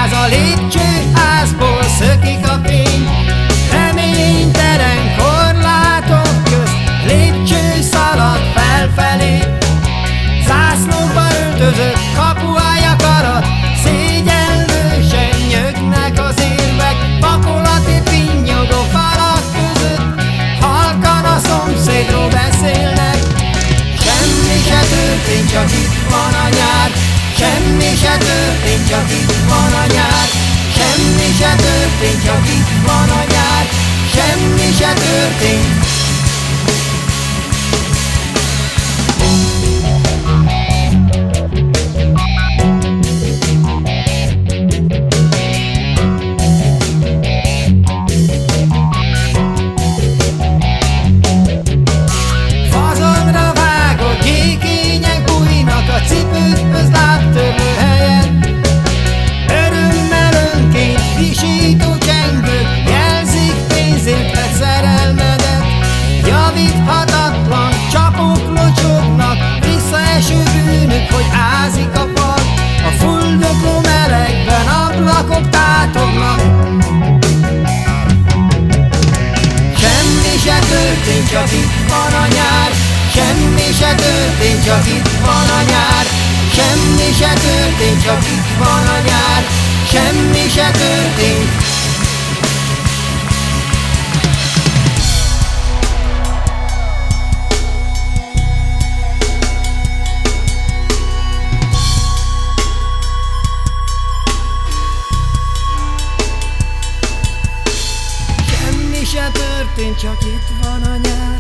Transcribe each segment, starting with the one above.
ház, a lépcsőházból szökik a fény. Reménytelen korlátok közt lépcső szalad felfelé. Zászlókba öltözött kapuájak alatt szégyenlősen nyögnek az érvek. Vakolati finnyogó falak között halkan a szomszédról beszélnek. Semmi se történt, csak itt van a nyár. Semmi se történt, csak itt van a nyár. Semmi se történt, csak itt van a nyár. Semmi se történt. Fazonra vágott gyékények bújnak a cipőthöz lábtörlő helyen. Örömmel önként visító csengők jelzik pénzért vett szerelmedet. Javíthatatlan csapok locsognak, visszaeső bűnök, hogy ázik a fal. A fuldokló melegben ablakok tátognak. Semmi se történt, csak itt van a nyár. Semmi se történt, csak itt van a nyár. Semmi se történt, csak itt van a nyár. Semmi se történt. Semmi se történt, csak itt van a nyár.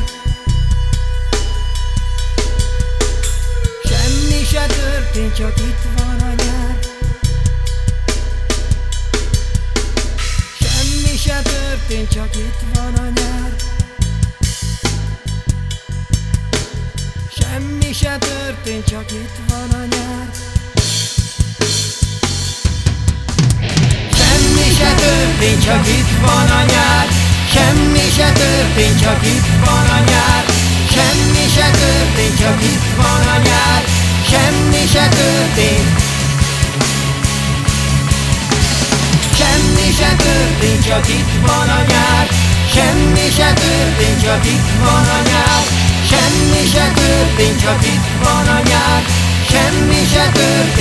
Semmi se történt, csak itt van a nyár. Semmi se történt, csak itt van a nyár. Semmi se történt, csak itt van a nyár. Semmi se történt, csak itt van a nyár. Semmi se történt, csak itt van a nyár. Semmi se történt, csak itt van a nyár. Semmi se történt. Semmi se történt, csak itt van a nyár. Semmi se történt, csak itt van a nyár. Semmi se történt, csak itt van a nyár. Semmi se történt.